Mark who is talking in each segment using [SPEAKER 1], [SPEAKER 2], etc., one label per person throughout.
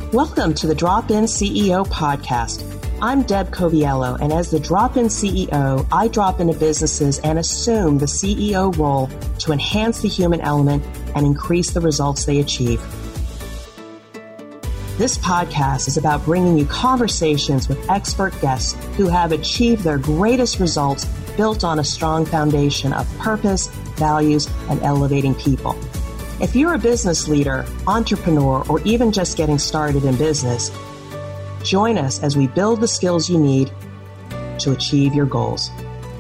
[SPEAKER 1] Welcome to the Drop-In CEO podcast. I'm Deb Coviello, and as the Drop-In CEO, I drop into businesses and assume the CEO role to enhance the human element and increase the results they achieve. This podcast is about bringing you conversations with expert guests who have achieved their greatest results built on a strong foundation of purpose, values, and elevating people. If you're a business leader, entrepreneur, or even just getting started in business, join us as we build the skills you need to achieve your goals.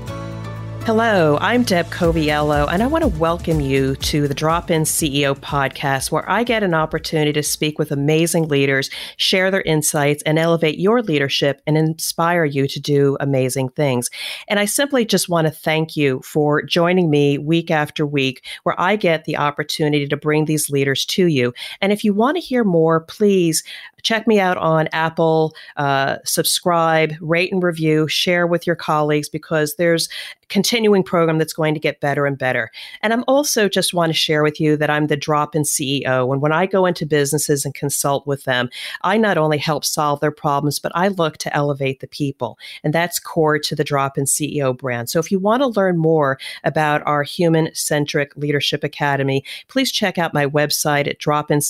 [SPEAKER 2] Hello, I'm Deb Coviello, and I want to welcome you to the Drop-In CEO podcast, where I get an opportunity to speak with amazing leaders, share their insights, and elevate your leadership and inspire you to do amazing things. And I simply just want to thank you for joining me week after week, where I get the opportunity to bring these leaders to you. And if you want to hear more, please check me out on Apple, subscribe, rate and review, share with your colleagues, because there's a continuing program that's going to get better and better. And I'm also just want to share with you that I'm the Drop-In CEO. And when I go into businesses and consult with them, I not only help solve their problems, but I look to elevate the people. And that's core to the Drop-In CEO brand. So if you want to learn more about our human-centric leadership academy, please check out my website at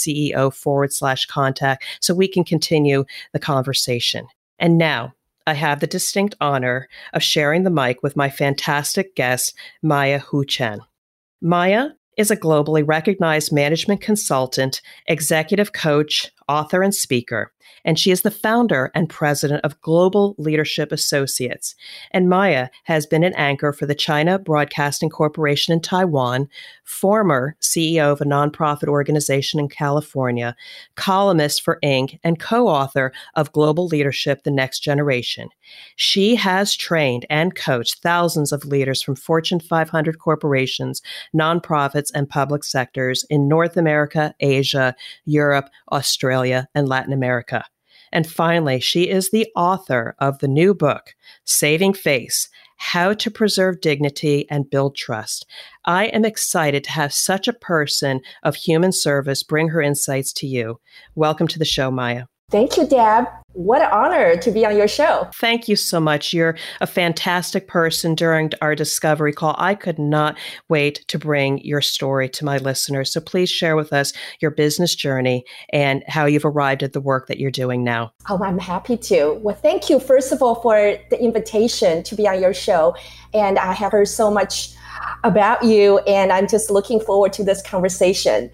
[SPEAKER 2] dropinceo.com/contact so we can continue the conversation. And now I have the distinct honor of sharing the mic with my fantastic guest, Maya Hu Chen. Maya is a globally recognized management consultant, executive coach, author, and speaker. And she is the founder and president of Global Leadership Associates. And Maya has been an anchor for the China Broadcasting Corporation in Taiwan, former CEO of a nonprofit organization in California, columnist for Inc., and co-author of Global Leadership, The Next Generation. She has trained and coached thousands of leaders from Fortune 500 corporations, nonprofits, and public sectors in North America, Asia, Europe, Australia, and Latin America. And finally, she is the author of the new book, Saving Face: How to Preserve Dignity and Build Trust. I am excited to have such a person of human service bring her insights to you. Welcome to the show, Maya.
[SPEAKER 3] Thank you, Deb. What an honor to be on your show.
[SPEAKER 2] Thank you so much. You're a fantastic person. During our discovery call, I could not wait to bring your story to my listeners. So please share with us your business journey and how you've arrived at the work that you're doing now.
[SPEAKER 3] Oh, I'm happy to. Well, thank you, first of all, for the invitation to be on your show. And I have heard so much about you, and I'm just looking forward to this conversation.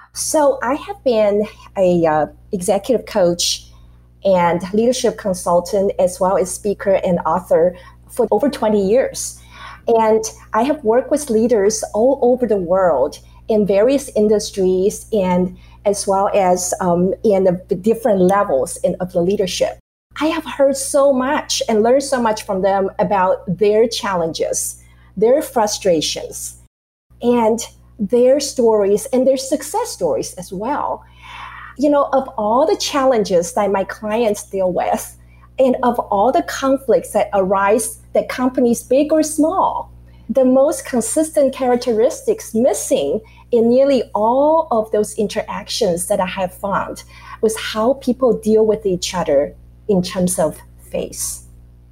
[SPEAKER 3] So I have been a executive coach and leadership consultant, as well as speaker and author for over 20 years. And I have worked with leaders all over the world in various industries, and as well as in the different levels of the leadership. I have heard so much and learned so much from them about their challenges, their frustrations, and their stories and their success stories as well. You know, of all the challenges that my clients deal with, and of all the conflicts that arise that companies, big or small, the most consistent characteristics missing in nearly all of those interactions that I have found was how people deal with each other in terms of face.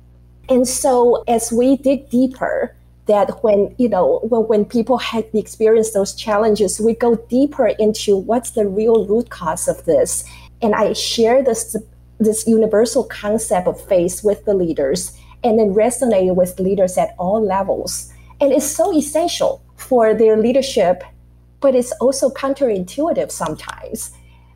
[SPEAKER 3] And so as we dig deeper, that when people have experienced those challenges, we go deeper into what's the real root cause of this. And I share this universal concept of face with the leaders, and then resonate with leaders at all levels. And it's so essential for their leadership, but it's also counterintuitive sometimes.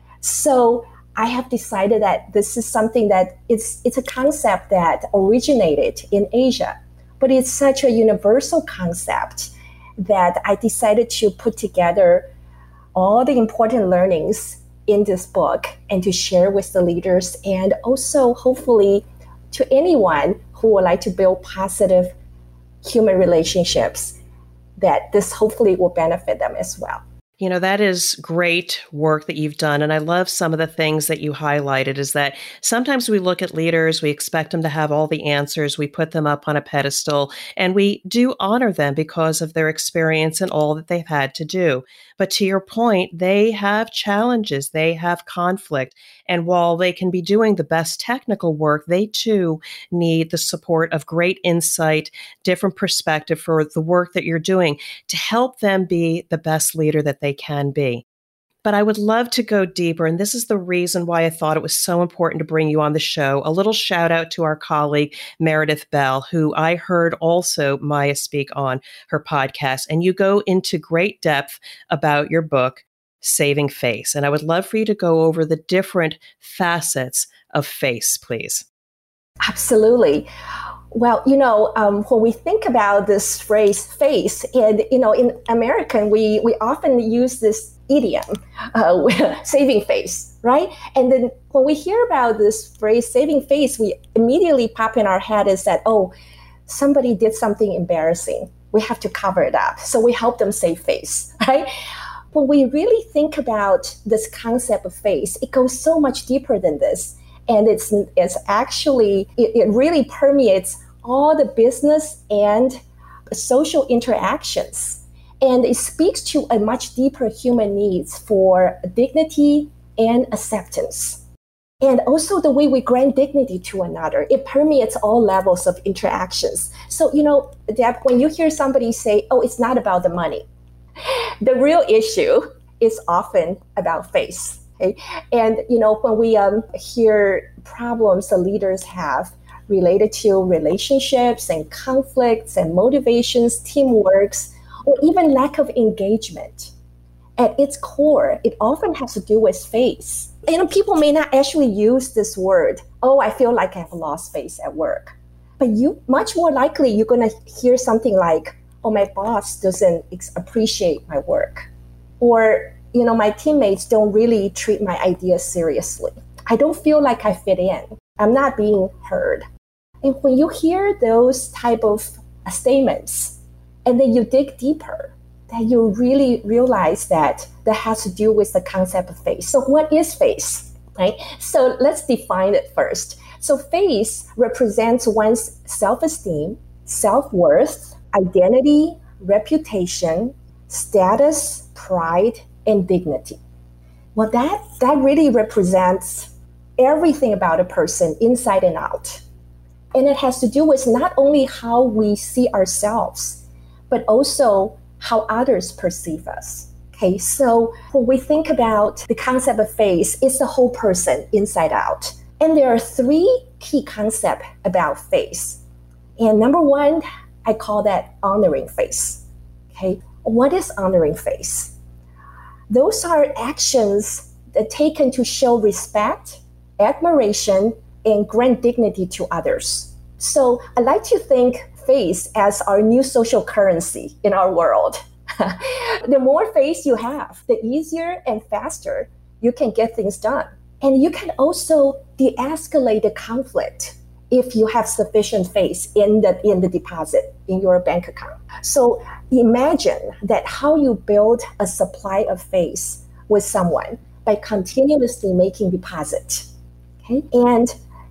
[SPEAKER 3] So I have decided that this is something that it's a concept that originated in Asia. But it's such a universal concept that I decided to put together all the important learnings in this book and to share with the leaders, and also hopefully to anyone who would like to build positive human relationships, that this hopefully will benefit them as well.
[SPEAKER 2] You know, that is great work that you've done. And I love some of the things that you highlighted is that sometimes we look at leaders, we expect them to have all the answers, we put them up on a pedestal, and we do honor them because of their experience and all that they've had to do. But to your point, they have challenges, they have conflict. And while they can be doing the best technical work, they too need the support of great insight, different perspective for the work that you're doing to help them be the best leader that they can be. But I would love to go deeper. And this is the reason why I thought it was so important to bring you on the show. A little shout out to our colleague, Meredith Bell, who I heard also Maya speak on her podcast. And you go into great depth about your book, Saving Face. And I would love for you to go over the different facets of face, please.
[SPEAKER 3] Absolutely. Well, when we think about this phrase face, and, in American, we often use this idiom, saving face, right? And then when we hear about this phrase, saving face, we immediately pop in our head is that, oh, somebody did something embarrassing. We have to cover it up. So we help them save face, right? When we really think about this concept of face, it goes so much deeper than this. And it's actually, it really permeates all the business and social interactions. And it speaks to a much deeper human needs for dignity and acceptance. And also the way we grant dignity to another. It permeates all levels of interactions. So, Deb, when you hear somebody say, oh, it's not about the money, the real issue is often about face. Okay? And, when we hear problems the leaders have related to relationships and conflicts and motivations, teamworks, or even lack of engagement, at its core, it often has to do with face. People may not actually use this word, oh, I feel like I've lost face at work. But much more likely, you're going to hear something like, oh, my boss doesn't appreciate my work. Or, my teammates don't really treat my ideas seriously. I don't feel like I fit in. I'm not being heard. And when you hear those type of statements, and then you dig deeper, then you really realize that has to do with the concept of face. So what is face, right? So let's define it first. So face represents one's self-esteem, self-worth, identity, reputation, status, pride, and dignity. Well, that really represents everything about a person inside and out. And it has to do with not only how we see ourselves, but also how others perceive us. Okay, so when we think about the concept of face, it's the whole person inside out. And there are three key concepts about face. And number one, I call that honoring face. Okay, what is honoring face? Those are actions that taken to show respect, admiration, and grant dignity to others. So I like to think face as our new social currency in our world. The more face you have, the easier and faster you can get things done. And you can also de-escalate the conflict if you have sufficient face in the deposit in your bank account. So imagine that how you build a supply of face with someone by continuously making deposit. Okay? And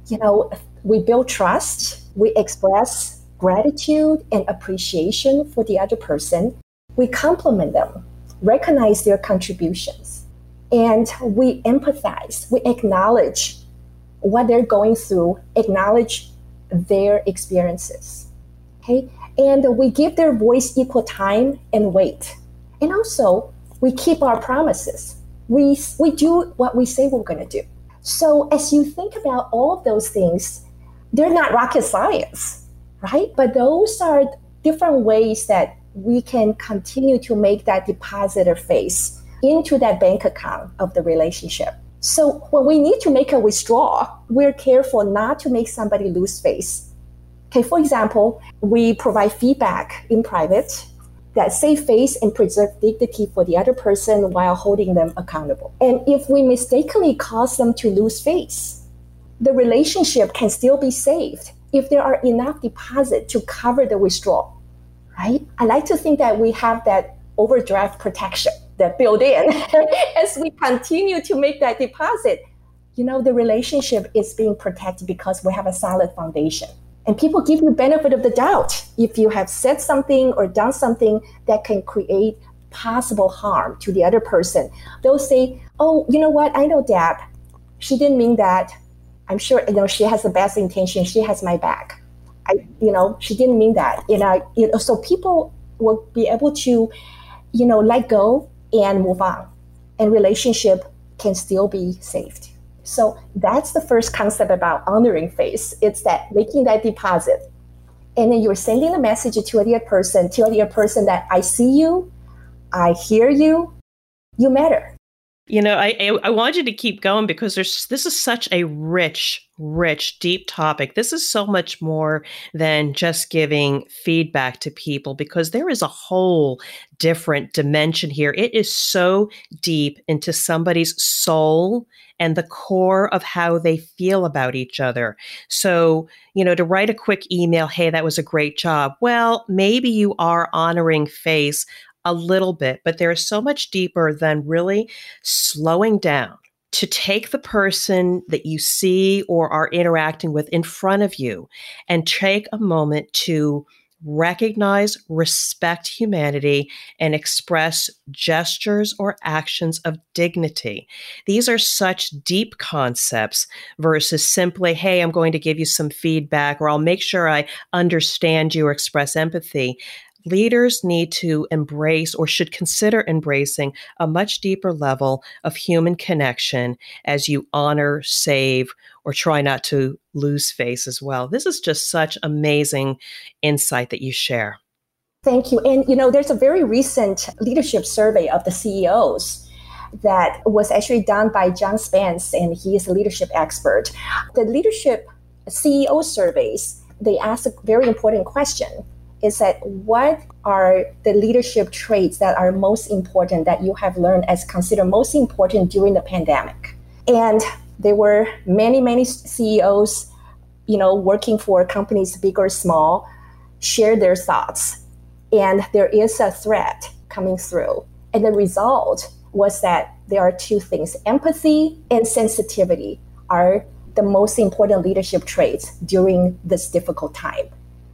[SPEAKER 3] we build trust, we express gratitude and appreciation for the other person. We compliment them, recognize their contributions, and we empathize. We acknowledge what they're going through, acknowledge their experiences. Okay? And we give their voice equal time and weight. And also, we keep our promises. We do what we say we're going to do. So as you think about all of those things, they're not rocket science, right? But those are different ways that we can continue to make that deposit of face into that bank account of the relationship. So when we need to make a withdrawal, we're careful not to make somebody lose face. Okay, for example, we provide feedback in private that save face and preserve dignity for the other person while holding them accountable. And if we mistakenly cause them to lose face, the relationship can still be saved if there are enough deposit to cover the withdrawal, right? I like to think that we have that overdraft protection. that build in. As we continue to make that deposit, the relationship is being protected because we have a solid foundation. And people give you benefit of the doubt. If you have said something or done something that can create possible harm to the other person, they'll say, oh, you know what? I know Deb. She didn't mean that. I'm sure, she has the best intention. She has my back. She didn't mean that. So people will be able to, let go and move on, and relationship can still be saved. So that's the first concept about honoring face. It's that making that deposit. And then you're sending a message to the other person that I see you, I hear you, you matter.
[SPEAKER 2] I want you to keep going because this is such a rich, deep topic. This is so much more than just giving feedback to people, because there is a whole different dimension here. It is so deep into somebody's soul and the core of how they feel about each other. So, to write a quick email, hey, that was a great job. Well, maybe you are honoring face a little bit, but there is so much deeper than really slowing down to take the person that you see or are interacting with in front of you and take a moment to recognize, respect humanity, and express gestures or actions of dignity. These are such deep concepts versus simply, hey, I'm going to give you some feedback, or I'll make sure I understand you or express empathy. Leaders need to embrace, or should consider embracing, a much deeper level of human connection as you honor, save, or try not to lose face as well. This is just such amazing insight that you share.
[SPEAKER 3] Thank you. And, there's a very recent leadership survey of the CEOs that was actually done by John Spence, and he is a leadership expert. The leadership CEO surveys, they ask a very important question. Is that what are the leadership traits that are most important that you have learned as considered most important during the pandemic? And there were many CEOs, working for companies big or small, share their thoughts. And there is a thread coming through. And the result was that there are two things. Empathy and sensitivity are the most important leadership traits during this difficult time.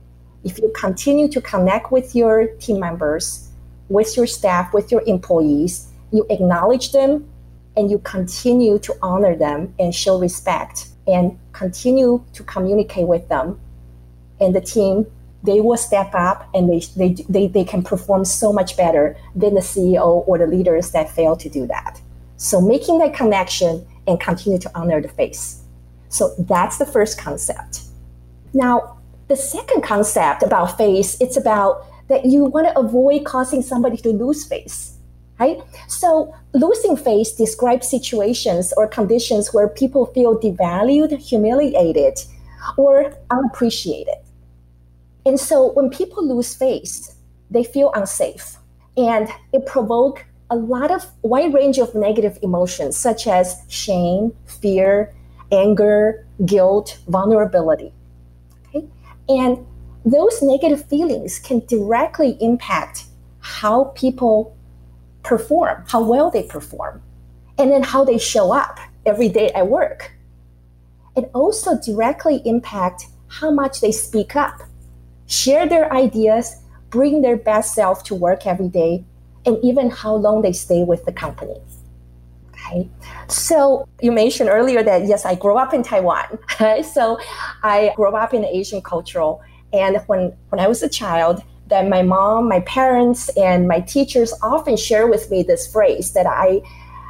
[SPEAKER 3] If you continue to connect with your team members, with your staff, with your employees, you acknowledge them and you continue to honor them and show respect and continue to communicate with them, and the team, they will step up and they can perform so much better than the CEO or the leaders that fail to do that. So making that connection and continue to honor the face. So that's the first concept. Now, the second concept about face, it's about that you want to avoid causing somebody to lose face, right? So losing face describes situations or conditions where people feel devalued, humiliated, or unappreciated. And so when people lose face, they feel unsafe, and it provokes a wide range of negative emotions such as shame, fear, anger, guilt, vulnerability. And those negative feelings can directly impact how people perform, how well they perform, and then how they show up every day at work. It also directly impact how much they speak up, share their ideas, bring their best self to work every day, and even how long they stay with the company. Okay. So you mentioned earlier that, yes, I grew up in Taiwan. Right? So I grew up in the Asian cultural. And when I was a child, that my mom, my parents, and my teachers often share with me this phrase that I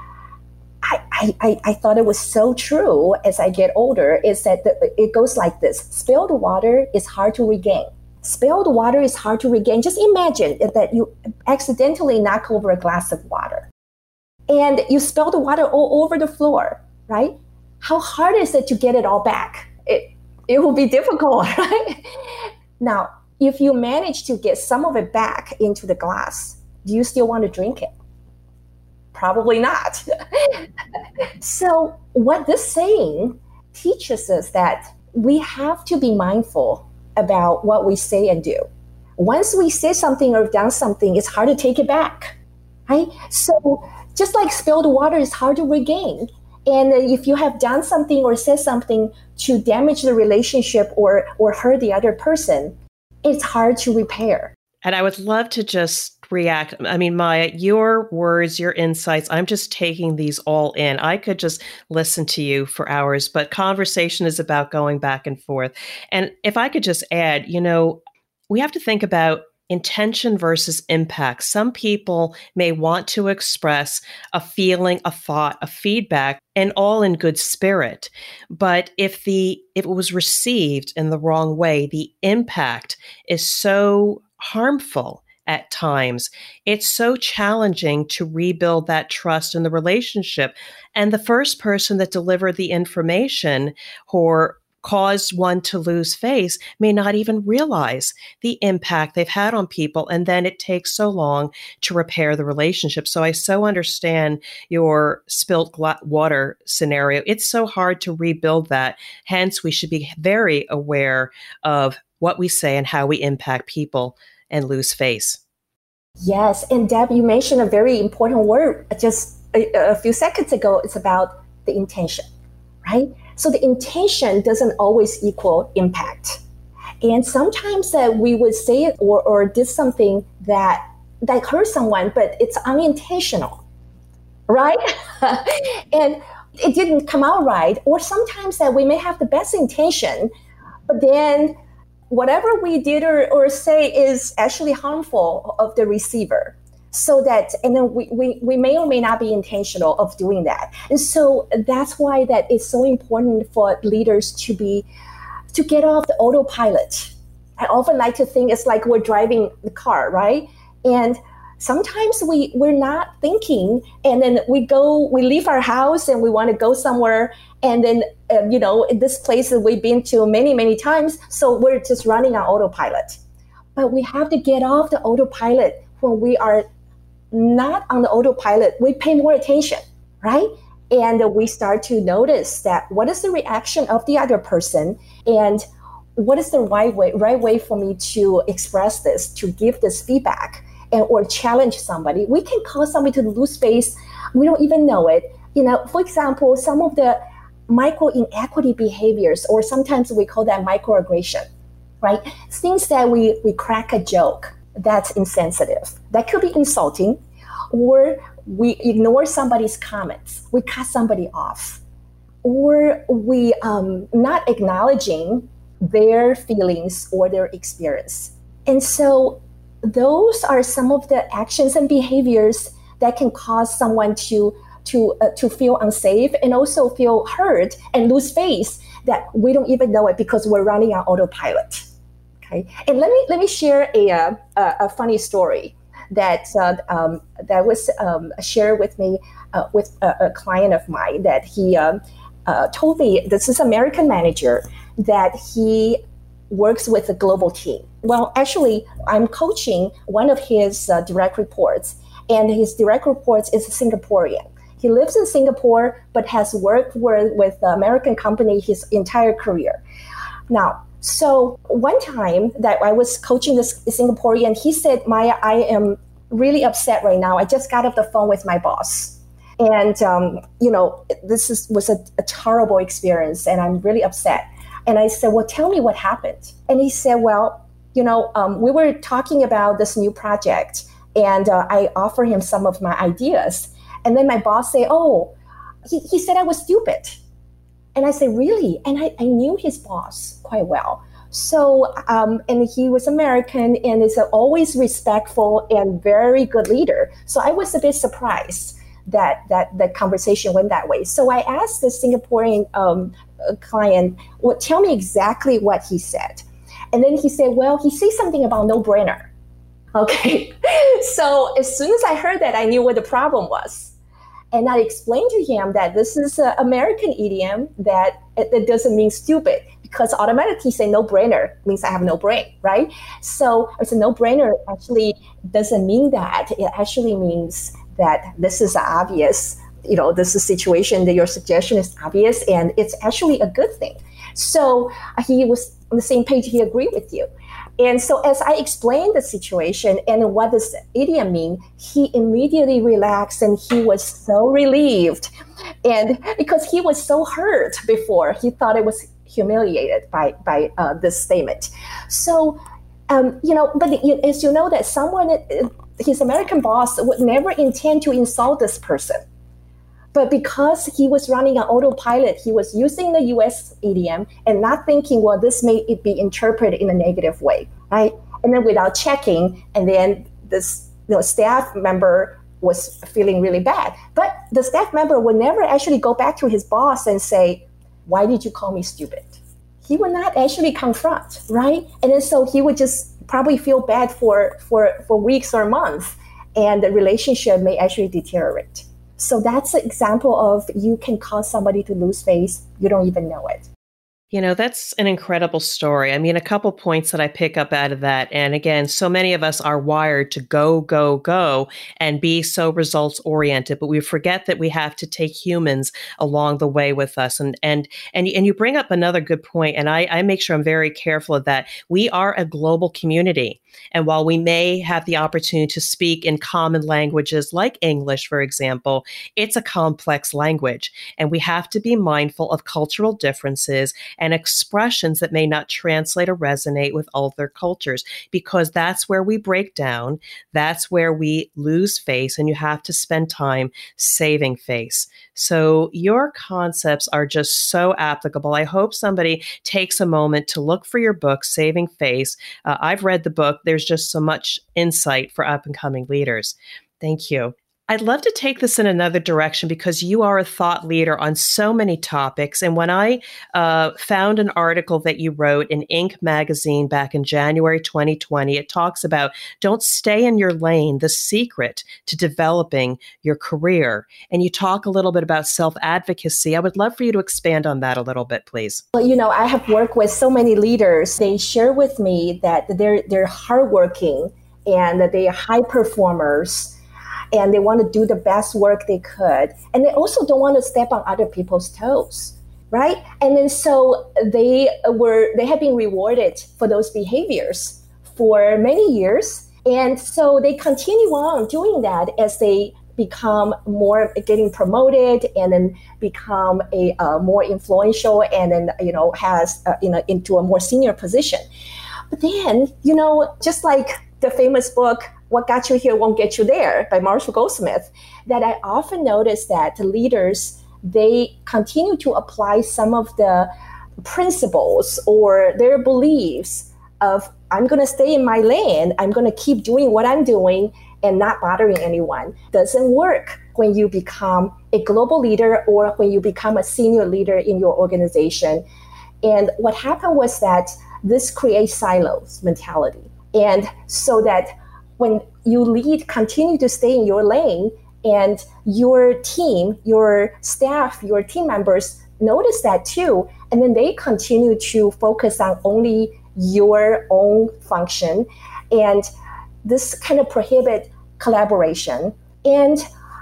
[SPEAKER 3] thought it was so true as I get older, is that it goes like this: spilled water is hard to regain. Spilled water is hard to regain. Just imagine that you accidentally knock over a glass of water and you spill the water all over the floor, right? How hard is it to get it all back? It will be difficult, right? Now, if you manage to get some of it back into the glass, do you still want to drink it? Probably not. So what this saying teaches us that we have to be mindful about what we say and do. Once we say something or done something, it's hard to take it back. right? So just like spilled water is hard to regain. And if you have done something or said something to damage the relationship or hurt the other person, it's hard to repair.
[SPEAKER 2] And I would love to just react. I mean, Maya, your words, your insights, I'm just taking these all in. I could just listen to you for hours, but conversation is about going back and forth. And if I could just add, we have to think about intention versus impact. Some people may want to express a feeling, a thought, a feedback, and all in good spirit. But if it was received in the wrong way, the impact is so harmful at times. It's so challenging to rebuild that trust in the relationship. And the first person that delivered the information or caused one to lose face may not even realize the impact they've had on people. And then it takes so long to repair the relationship. So I so understand your spilt water scenario. It's so hard to rebuild that. Hence, we should be very aware of what we say and how we impact people and lose face.
[SPEAKER 3] Yes. And Deb, you mentioned a very important word just a few seconds ago. It's about the intention, right? So the intention doesn't always equal impact. And sometimes we would say it or did something that hurt someone, but it's unintentional, right? And it didn't come out right. Or sometimes that we may have the best intention, but then whatever we did or say is actually harmful of the receiver. So that, and then we may or may not be intentional of doing that. And so that's why that it's so important for leaders to get off the autopilot. I often like to think it's like we're driving the car, right? And sometimes we're not thinking, and then we leave our house and we want to go somewhere. And then, in this place that we've been to many, many times, so we're just running on autopilot. But we have to get off the autopilot when we are not on the autopilot. We pay more attention, right? And we start to notice that what is the reaction of the other person, and what is the right way for me to express this, to give this feedback, or challenge somebody. We can cause somebody to lose face. We don't even know it. For example, some of the micro inequity behaviors, or sometimes we call that microaggression, right? Things that we crack a joke that's insensitive, that could be insulting, or we ignore somebody's comments, we cut somebody off, or we not acknowledging their feelings or their experience. And so those are some of the actions and behaviors that can cause someone to feel unsafe and also feel hurt and lose face, that we don't even know it because we're running on autopilot. Okay, and let me share a funny story that was shared with me with a client of mine, that he told me. This is an American manager that he works with a global team. Well, actually, I'm coaching one of his direct reports, and his direct reports is a Singaporean. He lives in Singapore, but has worked with the American company his entire career. Now, so one time that I was coaching this Singaporean, he said, Maya, I am really upset right now. I just got off the phone with my boss. And, this was a terrible experience, and I'm really upset. And I said, well, tell me what happened. And he said, well, we were talking about this new project, and I offered him some of my ideas. And then my boss said, oh, he said I was stupid. And I said, really? And I knew his boss quite well. So, and he was American and is always respectful and very good leader. So I was a bit surprised that the conversation went that way. So I asked the Singaporean client, well, tell me exactly what he said. And then he said, well, he said something about no-brainer. Okay. So as soon as I heard that, I knew what the problem was. And I explained to him that this is an American idiom that it doesn't mean stupid, because automatically say no-brainer means I have no brain, right? So it's a no-brainer actually doesn't mean that. It actually means that this is obvious. This is a situation that your suggestion is obvious, and it's actually a good thing. So he was on the same page. He agreed with you. And so as I explained the situation and what this idiom mean, he immediately relaxed and he was so relieved. And because he was so hurt before, he thought it was humiliated by this statement. So, but as you know that someone, his American boss would never intend to insult this person. But because he was running an autopilot, he was using the U.S. idiom and not thinking, well, this may be interpreted in a negative way, right? And then without checking, and then this staff member was feeling really bad. But the staff member would never actually go back to his boss and say, why did you call me stupid? He would not actually confront, right? And then so he would just probably feel bad for weeks or months, and the relationship may actually deteriorate. So that's an example of you can cause somebody to lose face. You don't even know it.
[SPEAKER 2] That's an incredible story. I mean, a couple points that I pick up out of that. And again, so many of us are wired to go, go, go and be so results oriented, but we forget that we have to take humans along the way with us. And you bring up another good point, and I make sure I'm very careful of that. We are a global community. And while we may have the opportunity to speak in common languages like English, for example, it's a complex language. And we have to be mindful of cultural differences and expressions that may not translate or resonate with other cultures, because that's where we break down. That's where we lose face, and you have to spend time saving face. So your concepts are just so applicable. I hope somebody takes a moment to look for your book, Saving Face. I've read the book. There's just so much insight for up and coming leaders. Thank you. I'd love to take this in another direction because you are a thought leader on so many topics. And when I found an article that you wrote in Inc. magazine back in January 2020, it talks about don't stay in your lane, the secret to developing your career. And you talk a little bit about self-advocacy. I would love for you to expand on that a little bit, please.
[SPEAKER 3] Well, I have worked with so many leaders. They share with me that they're hardworking and that they are high performers, and they want to do the best work they could. And they also don't want to step on other people's toes, right? And then so they have been rewarded for those behaviors for many years. And so they continue on doing that as they become more getting promoted and then become a more influential and then, has, into a more senior position. But then, just like the famous book, What Got You Here Won't Get You There by Marshall Goldsmith, that I often notice that the leaders, they continue to apply some of the principles or their beliefs of, I'm going to stay in my lane, I'm going to keep doing what I'm doing and not bothering anyone. Doesn't work when you become a global leader or when you become a senior leader in your organization. And what happened was that this creates silos mentality. And so that when you lead, continue to stay in your lane, and your team, your staff, your team members notice that too, and then they continue to focus on only your own function, and this kind of prohibit collaboration. And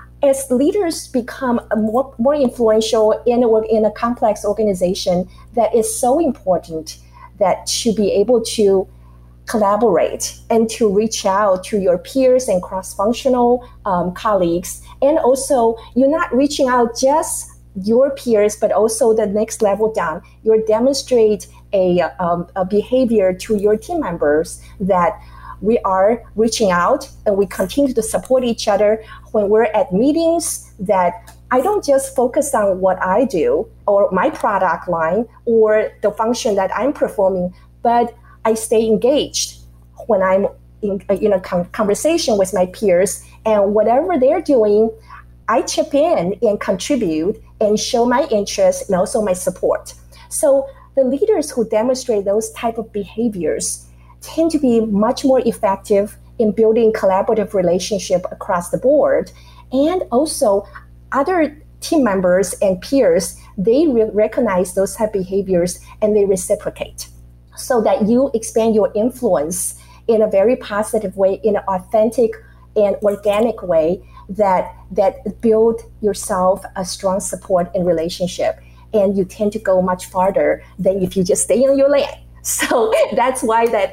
[SPEAKER 3] as leaders become more influential in a complex organization, that is so important that to be able to collaborate and to reach out to your peers and cross-functional colleagues. And also, you're not reaching out just your peers, but also the next level down. You demonstrate a behavior to your team members that we are reaching out and we continue to support each other when we're at meetings, that I don't just focus on what I do or my product line or the function that I'm performing, but I stay engaged when I'm in a conversation with my peers, and whatever they're doing, I chip in and contribute and show my interest and also my support. So the leaders who demonstrate those type of behaviors tend to be much more effective in building collaborative relationship across the board. And also other team members and peers, they recognize those type of behaviors and they reciprocate, so that you expand your influence in a very positive way, in an authentic and organic way that build yourself a strong support and relationship. And you tend to go much farther than if you just stay in your lane. So that's why that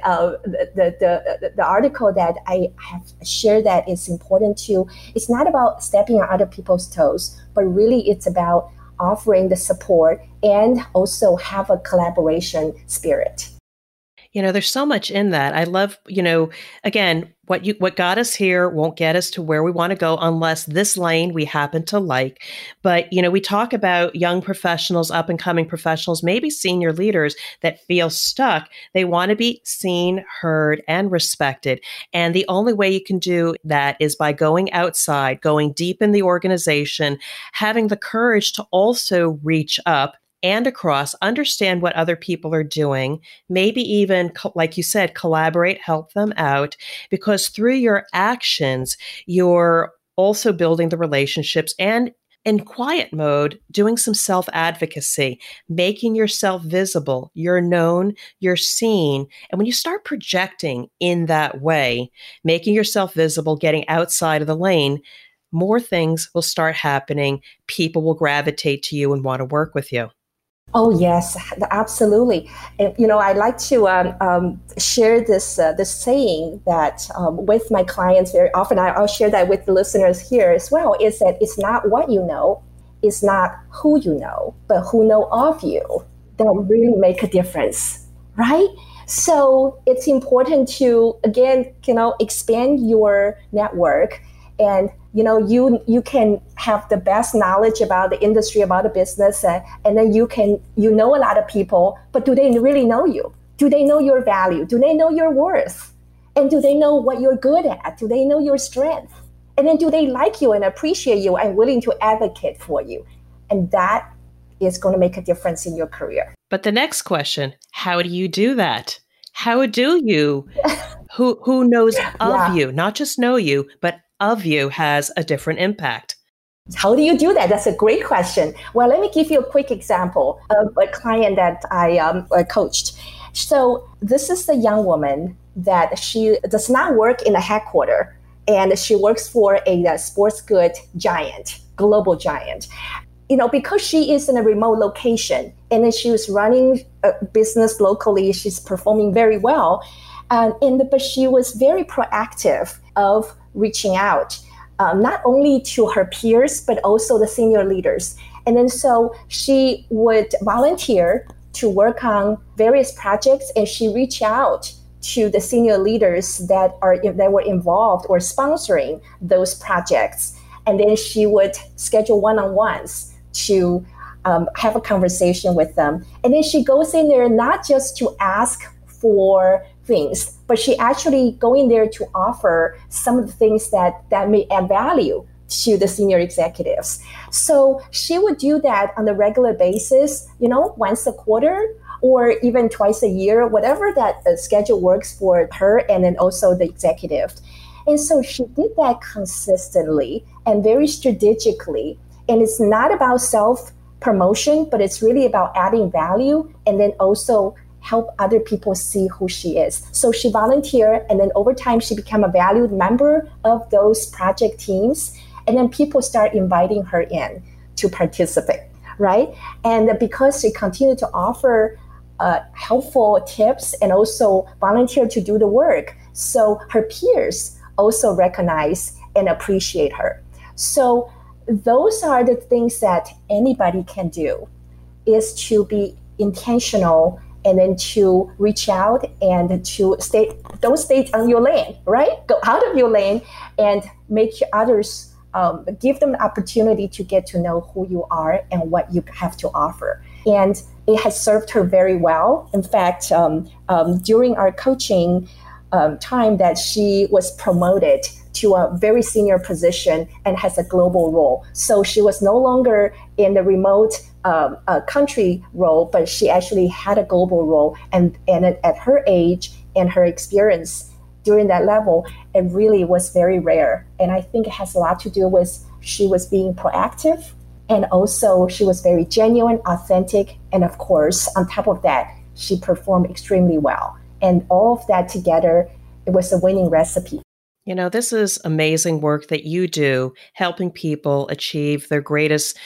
[SPEAKER 3] the article that I have shared that is important too. It's not about stepping on other people's toes, but really it's about offering the support and also have a collaboration spirit.
[SPEAKER 2] There's so much in that. I love, again, what got us here won't get us to where we want to go unless this lane we happen to like. But, we talk about young professionals, up and coming professionals, maybe senior leaders that feel stuck. They want to be seen, heard, and respected. And the only way you can do that is by going outside, going deep in the organization, having the courage to also reach up and across, understand what other people are doing, maybe even, like you said, collaborate, help them out, because through your actions, you're also building the relationships and in quiet mode, doing some self-advocacy, making yourself visible. You're known, you're seen. And when you start projecting in that way, making yourself visible, getting outside of the lane, more things will start happening. People will gravitate to you and want to work with you.
[SPEAKER 3] Oh yes, absolutely. And, I like to share this saying that with my clients very often. I'll share that with the listeners here as well. Is that it's not what you know, it's not who you know, but who know of you that really make a difference, right? So it's important to again, expand your network. And you can have the best knowledge about the industry, about the business, and then you know a lot of people, but do they really know you? Do they know your value? Do they know your worth? And do they know what you're good at? Do they know your strength? And then do they like you and appreciate you and willing to advocate for you? And that is going to make a difference in your career.
[SPEAKER 2] But the next question, how do you do that? How do you, who knows of you, not just know you, but of you has a different impact?
[SPEAKER 3] How do you do that? That's a great question. Well, let me give you a quick example of a client that I coached. So this is the young woman that she does not work in a headquarters, and she works for a sports good giant, global giant. Because she is in a remote location, and then she was running a business locally, she's performing very well. But she was very proactive of reaching out, not only to her peers, but also the senior leaders. And then so she would volunteer to work on various projects, and she reached out to the senior leaders that were involved or sponsoring those projects. And then she would schedule one-on-ones to have a conversation with them. And then she goes in there not just to ask for things, but she actually go in there to offer some of the things that may add value to the senior executives. So she would do that on a regular basis, once a quarter or even twice a year, whatever that schedule works for her and then also the executive. And so she did that consistently and very strategically. And it's not about self-promotion, but it's really about adding value and then also help other people see who she is. So she volunteered, and then over time, she became a valued member of those project teams. And then people start inviting her in to participate, right? And because she continued to offer helpful tips and also volunteer to do the work, so her peers also recognize and appreciate her. So those are the things that anybody can do, is to be intentional and then to reach out and to don't stay on your lane, right? Go out of your lane and make others, give them the opportunity to get to know who you are and what you have to offer. And it has served her very well. In fact, during our coaching time, that she was promoted to a very senior position and has a global role. So she was no longer in the remote country role, but she actually had a global role. And at her age and her experience during that level, it really was very rare. And I think it has a lot to do with she was being proactive, and also she was very genuine, authentic. And of course, on top of that, she performed extremely well. And all of that together, it was a winning recipe.
[SPEAKER 2] This is amazing work that you do, helping people achieve their greatest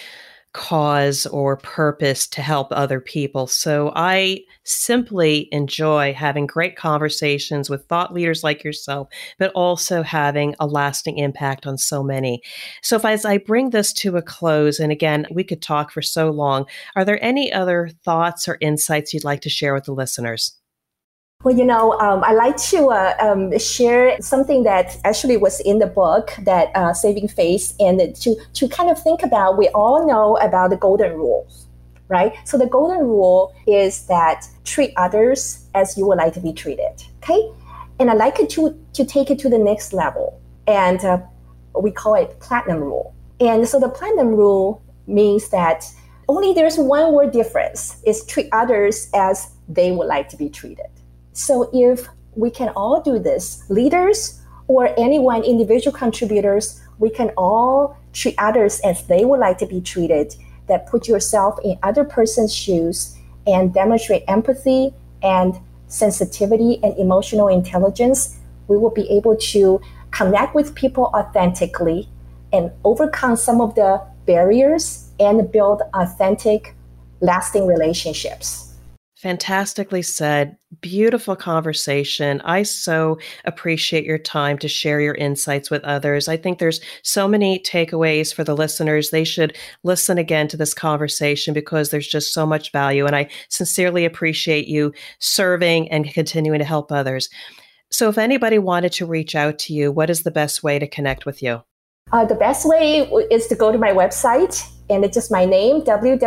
[SPEAKER 2] cause or purpose to help other people. So I simply enjoy having great conversations with thought leaders like yourself, but also having a lasting impact on so many. So as I bring this to a close, and again, we could talk for so long, are there any other thoughts or insights you'd like to share with the listeners?
[SPEAKER 3] Well, I like to share something that actually was in the book, that Saving Face, and to kind of think about, we all know about the golden rule, right? So the golden rule is that treat others as you would like to be treated, okay? And I like it to take it to the next level, and we call it platinum rule. And so the platinum rule means that only there's one word difference, is treat others as they would like to be treated. So if we can all do this, leaders or anyone, individual contributors, we can all treat others as they would like to be treated, that put yourself in other person's shoes and demonstrate empathy and sensitivity and emotional intelligence, we will be able to connect with people authentically and overcome some of the barriers and build authentic, lasting relationships.
[SPEAKER 2] Fantastically said. Beautiful conversation. I so appreciate your time to share your insights with others. I think there's so many takeaways for the listeners. They should listen again to this conversation because there's just so much value. And I sincerely appreciate you serving and continuing to help others. So if anybody wanted to reach out to you, what is the best way to connect with you?
[SPEAKER 3] The best way is to go to my website, and it's just my name,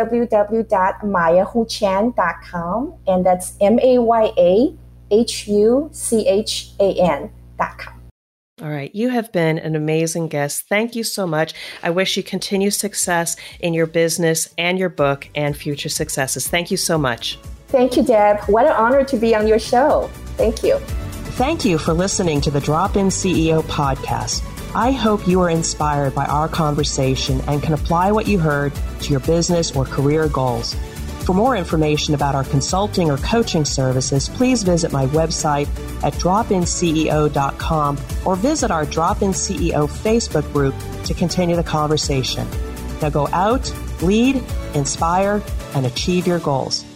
[SPEAKER 3] www.mayahuchan.com, and that's MAYAHUCHAN.com.
[SPEAKER 2] All right. You have been an amazing guest. Thank you so much. I wish you continued success in your business and your book and future successes. Thank you so much.
[SPEAKER 3] Thank you, Deb. What an honor to be on your show. Thank you.
[SPEAKER 1] Thank you for listening to the Drop-In CEO podcast. I hope you are inspired by our conversation and can apply what you heard to your business or career goals. For more information about our consulting or coaching services, please visit my website at dropinceo.com or visit our Drop-In CEO Facebook group to continue the conversation. Now go out, lead, inspire, and achieve your goals.